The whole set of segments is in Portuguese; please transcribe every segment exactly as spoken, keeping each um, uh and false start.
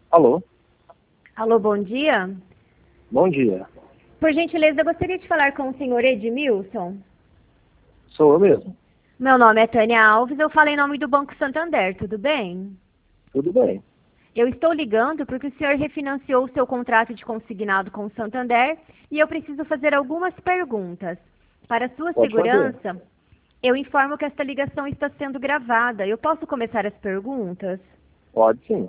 Alô? Alô, bom dia. Bom dia. Por gentileza, eu gostaria de falar com o senhor Edmilson. Sou eu mesmo. Meu nome é Tânia Alves, eu falo em nome do Banco Santander, tudo bem? Tudo bem. Eu estou ligando porque o senhor refinanciou o seu contrato de consignado com o Santander e eu preciso fazer algumas perguntas. Para sua Pode segurança, eu informo que esta ligação está sendo gravada. Eu posso começar as perguntas? Pode sim.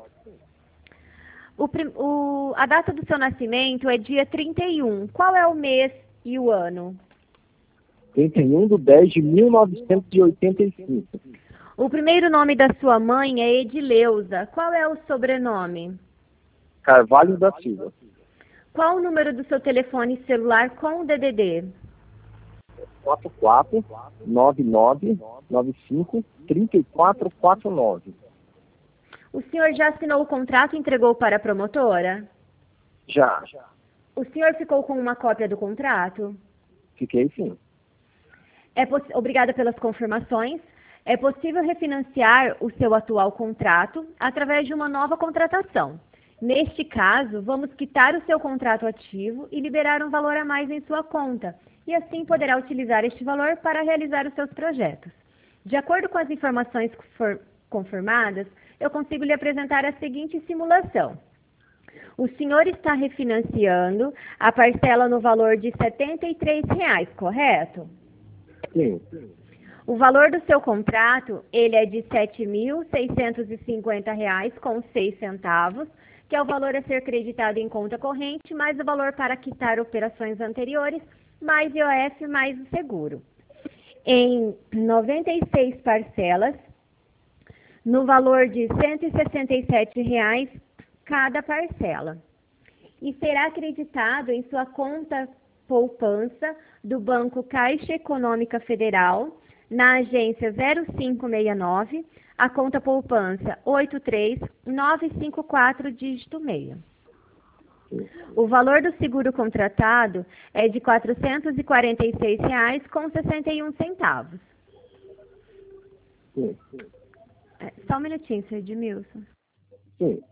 O, prim- o- a data do seu nascimento é dia trinta e um. Qual é o mês e o ano? trinta e um de dez de mil novecentos e oitenta e cinco. O primeiro nome da sua mãe é Edileuza. Qual é o sobrenome? Carvalho da Silva. Qual o número do seu telefone celular com o D D D? quatro quatro nove nove nove cinco três quatro quatro nove. O senhor já assinou o contrato e entregou para a promotora? Já. O senhor ficou com uma cópia do contrato? Fiquei sim. É poss... Obrigada pelas confirmações. É possível refinanciar o seu atual contrato através de uma nova contratação. Neste caso, vamos quitar o seu contrato ativo e liberar um valor a mais em sua conta, e assim poderá utilizar este valor para realizar os seus projetos. De acordo com as informações for- confirmadas, eu consigo lhe apresentar a seguinte simulação. O senhor está refinanciando a parcela no valor de setenta e três reais, correto? Sim. O valor do seu contrato, ele é de sete mil seiscentos e cinquenta reais com seis centavos, que é o valor a ser creditado em conta corrente, mais o valor para quitar operações anteriores, mais I O F, mais o seguro. Em noventa e seis parcelas, no valor de cento e sessenta e sete reais cada parcela. E será acreditado em sua conta poupança do Banco Caixa Econômica Federal, na agência zero cinco seis nove, a conta poupança oito três nove cinco quatro, dígito seis. O valor do seguro contratado é de quatrocentos e quarenta e seis reais com sessenta e um centavos. Sim. É, só um minutinho, senhor Edmilson. Sim.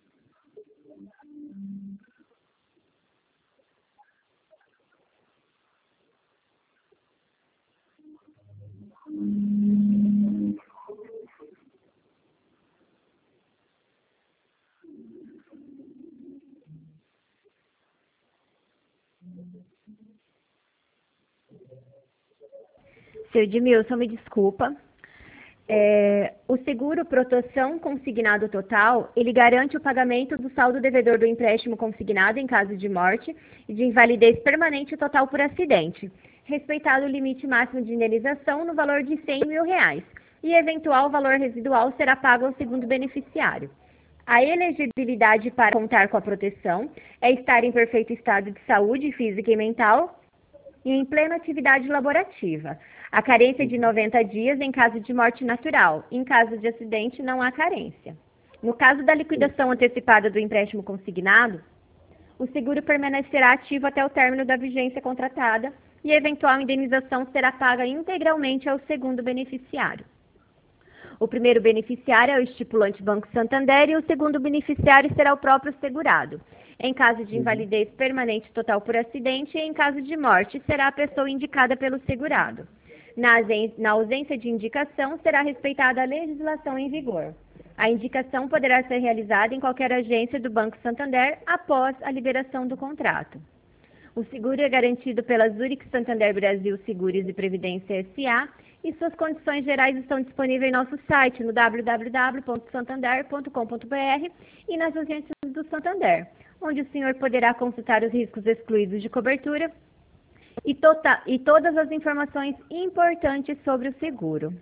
Senhor Edmilson, me desculpa. É, o seguro proteção consignado total, ele garante o pagamento do saldo devedor do empréstimo consignado em caso de morte e de invalidez permanente total por acidente, respeitado o limite máximo de indenização no valor de cem mil reais, e eventual valor residual será pago ao segundo beneficiário. A elegibilidade para contar com a proteção é estar em perfeito estado de saúde física e mental e em plena atividade laborativa. A carência de noventa dias em caso de morte natural. Em caso de acidente, não há carência. No caso da liquidação antecipada do empréstimo consignado, o seguro permanecerá ativo até o término da vigência contratada e a eventual indenização será paga integralmente ao segundo beneficiário. O primeiro beneficiário é o estipulante Banco Santander e o segundo beneficiário será o próprio segurado. Em caso de invalidez permanente total por acidente e em caso de morte, será a pessoa indicada pelo segurado. Na ausen- na ausência de indicação, será respeitada a legislação em vigor. A indicação poderá ser realizada em qualquer agência do Banco Santander após a liberação do contrato. O seguro é garantido pela Zurich Santander Brasil Seguros e Previdência S A e suas condições gerais estão disponíveis em nosso site no w w w ponto santander ponto com ponto b r e nas agências do Santander, onde o senhor poderá consultar os riscos excluídos de cobertura e, tota- e todas as informações importantes sobre o seguro.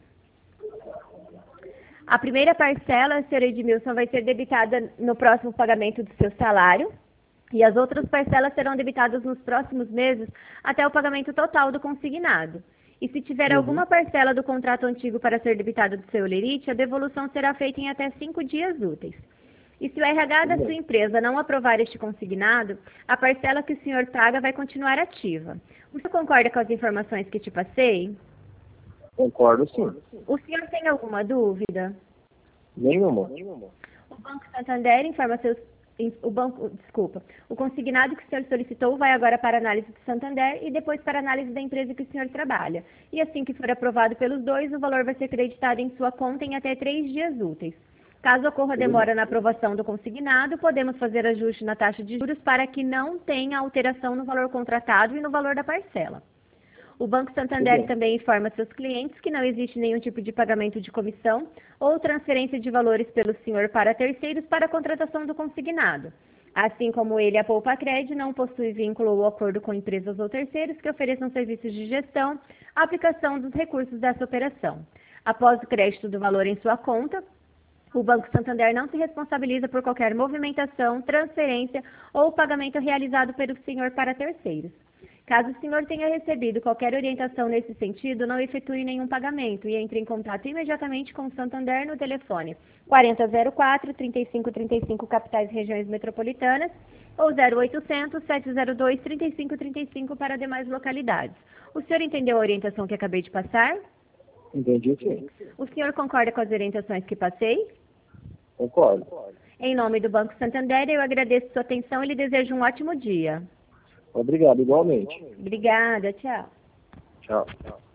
A primeira parcela, senhor Edmilson, vai ser debitada no próximo pagamento do seu salário e as outras parcelas serão debitadas nos próximos meses até o pagamento total do consignado. E se tiver Uhum. alguma parcela do contrato antigo para ser debitada do seu lerite, a devolução será feita em até cinco dias úteis. E se o R H da sua empresa não aprovar este consignado, a parcela que o senhor paga vai continuar ativa. O senhor concorda com as informações que te passei? Concordo sim. O senhor tem alguma dúvida? Nenhuma. O Banco Santander informa seus o banco, desculpa, o consignado que o senhor solicitou vai agora para análise do Santander e depois para análise da empresa que o senhor trabalha. E assim que for aprovado pelos dois, o valor vai ser creditado em sua conta em até três dias úteis. Caso ocorra demora na aprovação do consignado, podemos fazer ajuste na taxa de juros para que não tenha alteração no valor contratado e no valor da parcela. O Banco Santander também informa seus clientes que não existe nenhum tipo de pagamento de comissão ou transferência de valores pelo senhor para terceiros para a contratação do consignado. Assim como ele, a Poupacred não possui vínculo ou acordo com empresas ou terceiros que ofereçam serviços de gestão, aplicação dos recursos dessa operação. Após o crédito do valor em sua conta, o Banco Santander não se responsabiliza por qualquer movimentação, transferência ou pagamento realizado pelo senhor para terceiros. Caso o senhor tenha recebido qualquer orientação nesse sentido, não efetue nenhum pagamento e entre em contato imediatamente com o Santander no telefone quarenta zero quatro, trinta e cinco trinta e cinco, capitais e regiões metropolitanas, ou zero oitocentos, sete zero dois, trinta e cinco trinta e cinco para demais localidades. O senhor entendeu a orientação que acabei de passar? Entendi, sim. O senhor concorda com as orientações que passei? Concordo. Em nome do Banco Santander, eu agradeço sua atenção e lhe desejo um ótimo dia. Obrigado, igualmente. Obrigada, tchau. Tchau.